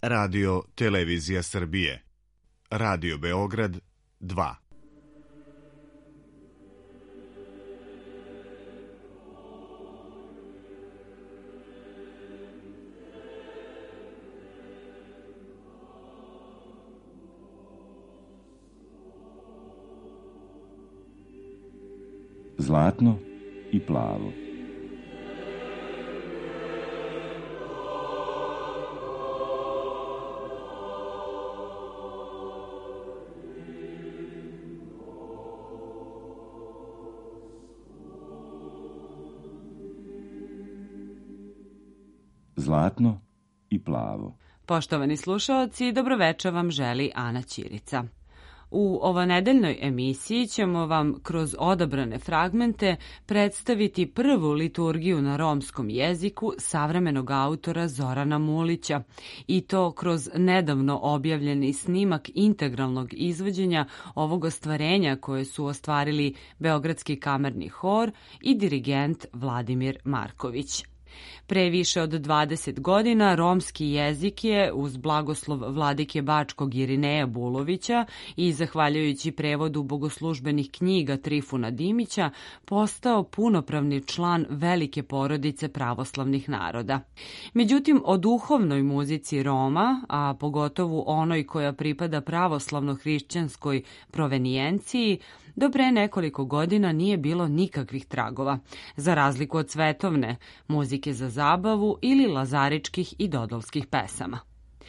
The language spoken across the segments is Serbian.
Radio Televizija Srbije, Radio Beograd 2. Zlatno i plavo. Zlatno i plavo. Poštovani slušaoci, dobroveče vam želi Ana Ćirica. U ovanedeljnoj emisiji ćemo vam kroz odabrane fragmente predstaviti prvu liturgiju na romskom jeziku savremenog autora Zorana Mulića i to kroz nedavno objavljeni snimak integralnog izvođenja ovog ostvarenja koje su ostvarili Beogradski kamerni hor i dirigent Vladimir Marković. Pre više od 20 godina romski jezik je, uz blagoslov vladike Bačkog Irineja Bulovića i zahvaljujući prevodu bogoslužbenih knjiga Trifuna Dimića, postao punopravni član velike porodice pravoslavnih naroda. Međutim, o duhovnoj muzici Roma, a pogotovo onoj koja pripada pravoslavno-hrišćanskoj provenijenciji, do pre nekoliko godina nije bilo nikakvih tragova, za razliku od svetovne, muzike za zabavu ili lazaričkih i dodolskih pesama.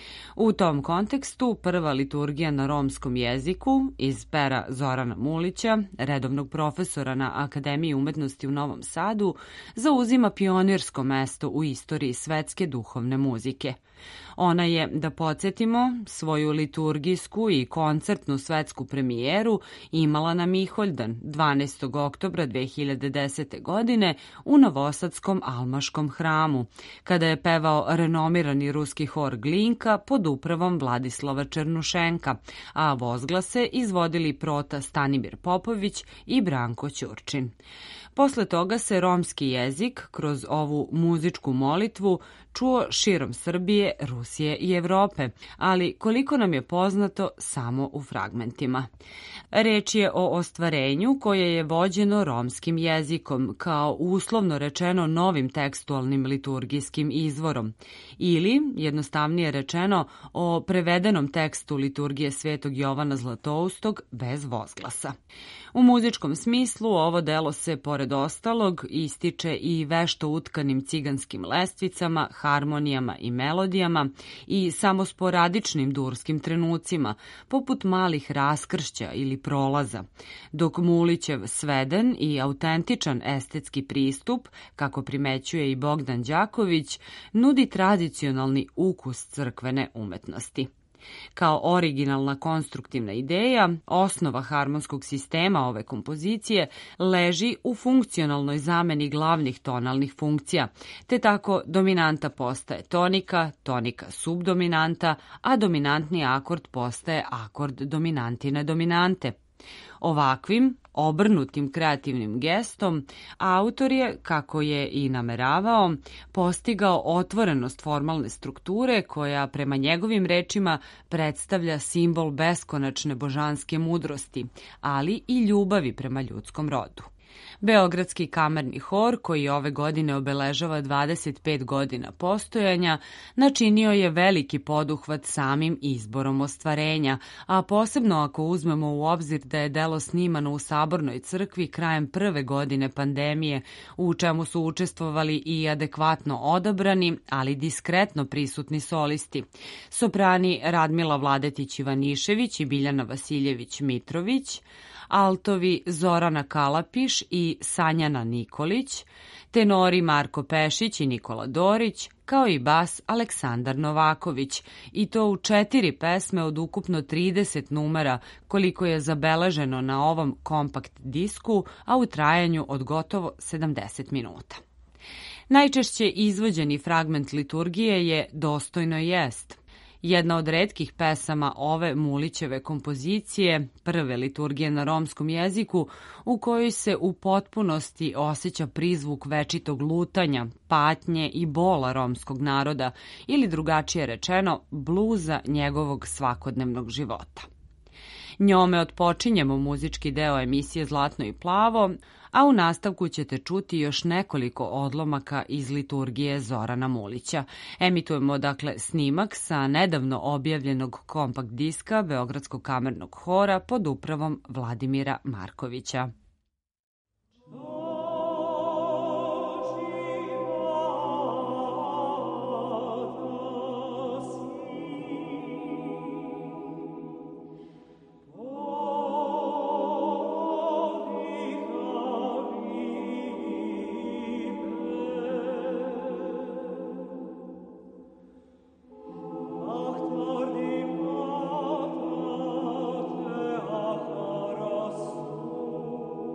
U tom kontekstu prva liturgija na romskom jeziku iz pera Zorana Mulića, redovnog profesora na Akademiji umetnosti u Novom Sadu, zauzima pionirsko mesto u istoriji svetske duhovne muzike. Ona je, da podsjetimo, svoju liturgijsku i koncertnu svetsku premijeru imala na Miholjdan 12. oktobra 2010. godine u Novosadskom Almaškom hramu, kada je pevao renomirani ruski hor Glinka pod upravom Vladislava Černušenka, a vozglase izvodili prota Stanimir Popović i Branko Ćurčin. Posle toga se romski jezik kroz ovu muzičku molitvu čuo širom Srbije, Rusije i Evrope, ali koliko nam je poznato samo u fragmentima. Reč je o ostvarenju koje je vođeno romskim jezikom kao uslovno rečeno novim tekstualnim liturgijskim izvorom ili, jednostavnije rečeno, o prevedenom tekstu liturgije Svetog Jovana Zlatoustog bez vozglasa. U muzičkom smislu ovo delo se, pored ostalog, ističe i vešto utkanim ciganskim lestvicama, harmonijama i melodijama i samo sporadičnim durskim trenucima, poput malih raskršća ili prolaza, dok Mulićev sveden i autentičan estetski pristup, kako primećuje i Bogdan Đaković, nudi tradicionalni ukus crkvene umetnosti. Kao originalna konstruktivna ideja, osnova harmonskog sistema ove kompozicije leži u funkcionalnoj zameni glavnih tonalnih funkcija, te tako dominanta postaje tonika, tonika subdominanta, a dominantni akord postaje akord dominantine dominante. Ovakvim, obrnutim kreativnim gestom, autor je, kako je i nameravao, postigao otvorenost formalne strukture koja, prema njegovim rečima, predstavlja simbol beskonačne božanske mudrosti, ali i ljubavi prema ljudskom rodu. Beogradski kamerni hor, koji ove godine obeležava 25 godina postojanja, načinio je veliki poduhvat samim izborom ostvarenja, a posebno ako uzmemo u obzir da je delo snimano u Sabornoj crkvi krajem prve godine pandemije, u čemu su učestvovali i adekvatno odabrani, ali diskretno prisutni solisti. Soprani Radmila Vladetić-Ivanišević i Biljana Vasiljević-Mitrović, altovi Zorana Kalapiš i Sanjana Nikolić, tenori Marko Pešić i Nikola Dorić, kao i bas Aleksandar Novaković, i to u 4 pesme od ukupno 30 numera, koliko je zabeleženo na ovom kompakt disku, a u trajanju od gotovo 70 minuta. Najčešće izvođeni fragment liturgije je Dostojno jest. Jedna od retkih pesama ove Mulićeve kompozicije, prve liturgije na romskom jeziku, u kojoj se u potpunosti osjeća prizvuk večitog lutanja, patnje i bola romskog naroda ili drugačije rečeno, bluza njegovog svakodnevnog života. Njome otpočinjemo muzički deo emisije Zlatno i plavo, a u nastavku ćete čuti još nekoliko odlomaka iz liturgije Zorana Mulića. Emitujemo dakle snimak sa nedavno objavljenog kompakt diska Beogradskog kamernog hora pod upravom Vladimira Markovića. Oh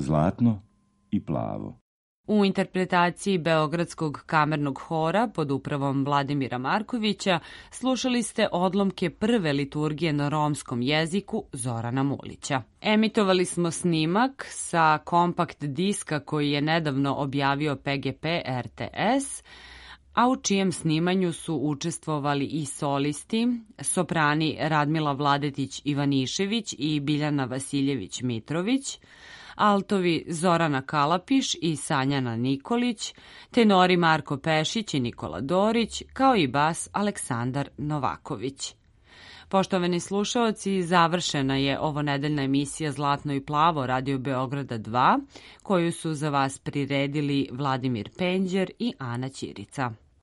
zlatno i plavo. U interpretaciji Beogradskog kamernog hora pod upravom Vladimira Markovića slušali ste odlomke prve liturgije na romskom jeziku Zorana Mulića. Emitovali smo snimak sa kompakt diska koji je nedavno objavio PGP RTS, a u čijem snimanju su učestvovali i solisti, soprani Radmila Vladetić-Ivanišević i Biljana Vasiljević-Mitrović, altovi Zorana Kalapiš i Sanjana Nikolić, tenori Marko Pešić i Nikola Dorić, kao i bas Aleksandar Novaković. Poštovani slušaoci, završena je ovonedeljna emisija Zlatno i plavo Radio Beograda 2, koju su za vas priredili Vladimir Penđer i Ana Ćirica.